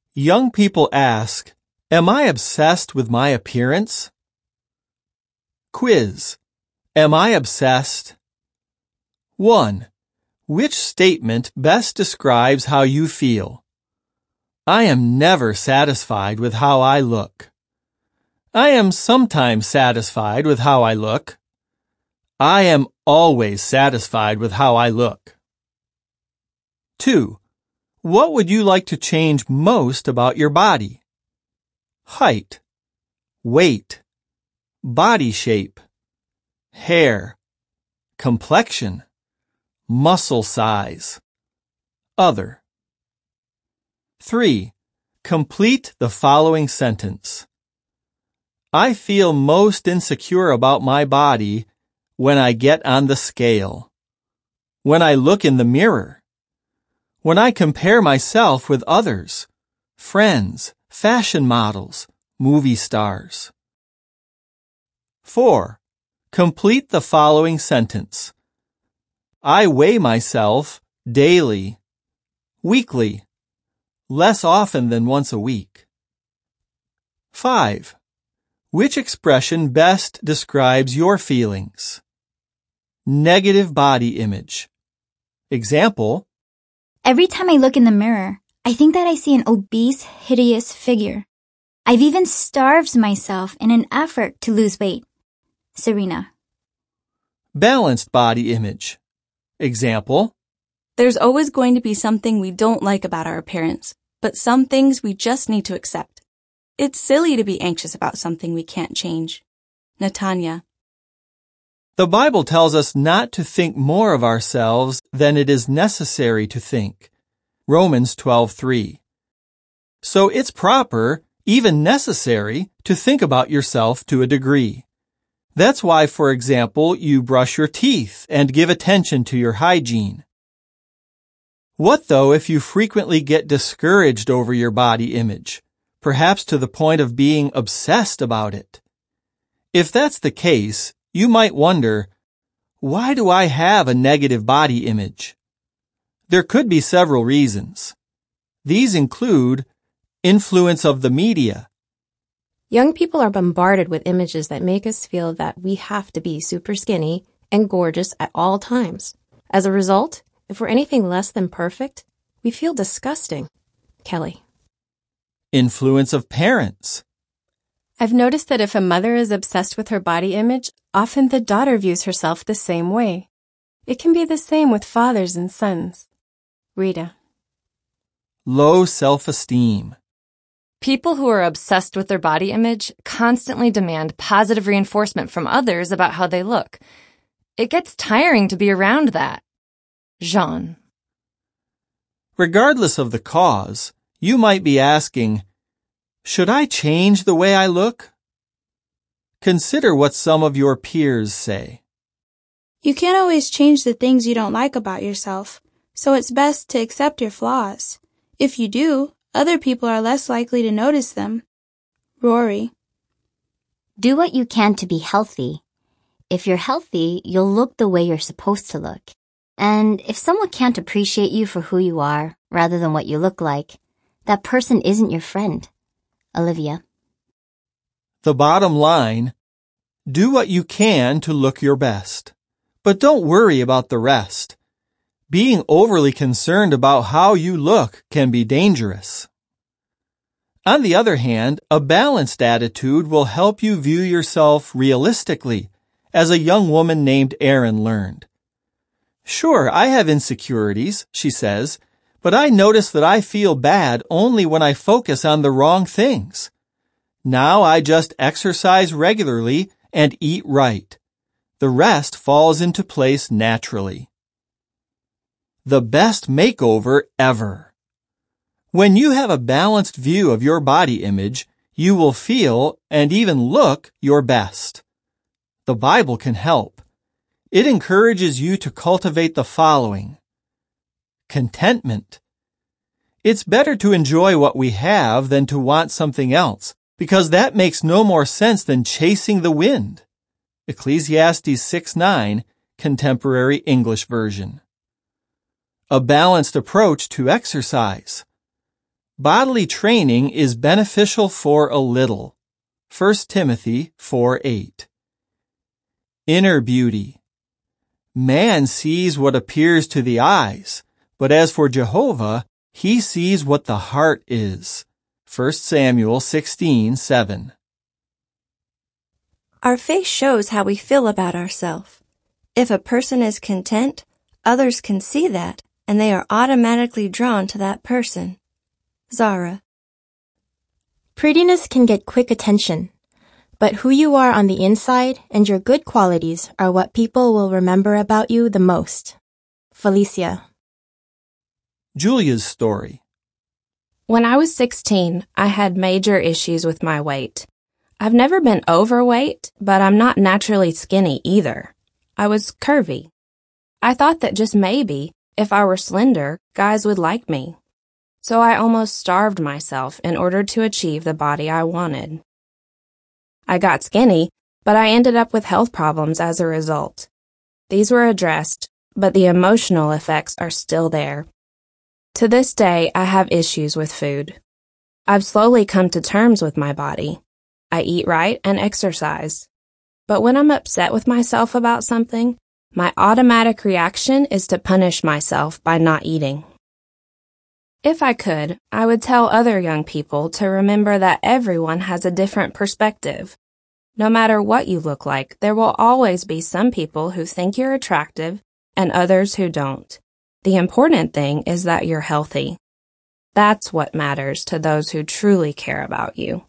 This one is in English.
Young people ask, "Am I obsessed with my appearance?" Quiz. Am I obsessed? 1. Which statement best describes how you feel? I am never satisfied with how I look. I am sometimes satisfied with how I look. I am always satisfied with how I look. 2. What would you like to change most about your body? Height, weight, body shape, hair, complexion, muscle size, other. 3. Complete the following sentence. I feel most insecure about my body when I get on the scale, when I look in the mirror, when I compare myself with others, friends, fashion models, movie stars. 4. Complete the following sentence. I weigh myself daily, weekly, less often than once a week. 5. Which expression best describes your feelings? Negative body image. Example: Every time I look in the mirror, I think that I see an obese, hideous figure. I've even starved myself in an effort to lose weight. Serena. Balanced body image. Example: There's always going to be something we don't like about our appearance, but some things we just need to accept. It's silly to be anxious about something we can't change. Natanya. The Bible tells us not to think more of ourselves than it is necessary to think. Romans 12:3. So it's proper, even necessary, to think about yourself to a degree. That's why, for example, you brush your teeth and give attention to your hygiene. What though if you frequently get discouraged over your body image, perhaps to the point of being obsessed about it? If that's the case, you might wonder, why do I have a negative body image? There could be several reasons. These include influence of the media. Young people are bombarded with images that make us feel that we have to be super skinny and gorgeous at all times. As a result, if we're anything less than perfect, we feel disgusting. Kelly. Influence of parents. I've noticed that if a mother is obsessed with her body image, often the daughter views herself the same way. It can be the same with fathers and sons. Rita. Low self-esteem. People who are obsessed with their body image constantly demand positive reinforcement from others about how they look. It gets tiring to be around that. Jean. Regardless of the cause, you might be asking, should I change the way I look? Consider what some of your peers say. You can't always change the things you don't like about yourself, so it's best to accept your flaws. If you do, other people are less likely to notice them. Rory. Do what you can to be healthy. If you're healthy, you'll look the way you're supposed to look. And if someone can't appreciate you for who you are, rather than what you look like, that person isn't your friend. Olivia. The bottom line, do what you can to look your best. But don't worry about the rest. Being overly concerned about how you look can be dangerous. On the other hand, a balanced attitude will help you view yourself realistically, as a young woman named Erin learned. Sure, I have insecurities, she says, but I notice that I feel bad only when I focus on the wrong things. Now I just exercise regularly and eat right. The rest falls into place naturally. The best makeover ever. When you have a balanced view of your body image, you will feel and even look your best. The Bible can help. It encourages you to cultivate the following. Contentment. It's better to enjoy what we have than to want something else, because that makes no more sense than chasing the wind. Ecclesiastes 6:9, Contemporary English Version. A balanced approach to exercise. Bodily training is beneficial for a little. 1 Timothy 4:8. Inner beauty. Man sees what appears to the eyes, but as for Jehovah, he sees what the heart is. 1 Samuel 16:7. Our face shows how we feel about ourselves. If a person is content, others can see that, and they are automatically drawn to that person. Zara. Prettiness can get quick attention, but who you are on the inside and your good qualities are what people will remember about you the most. Felicia. Julia's story. When I was 16, I had major issues with my weight. I've never been overweight, but I'm not naturally skinny either. I was curvy. I thought that just maybe, if I were slender, guys would like me. So I almost starved myself in order to achieve the body I wanted. I got skinny, but I ended up with health problems as a result. These were addressed, but the emotional effects are still there. To this day, I have issues with food. I've slowly come to terms with my body. I eat right and exercise. But when I'm upset with myself about something, my automatic reaction is to punish myself by not eating. If I could, I would tell other young people to remember that everyone has a different perspective. No matter what you look like, there will always be some people who think you're attractive and others who don't. The important thing is that you're healthy. That's what matters to those who truly care about you.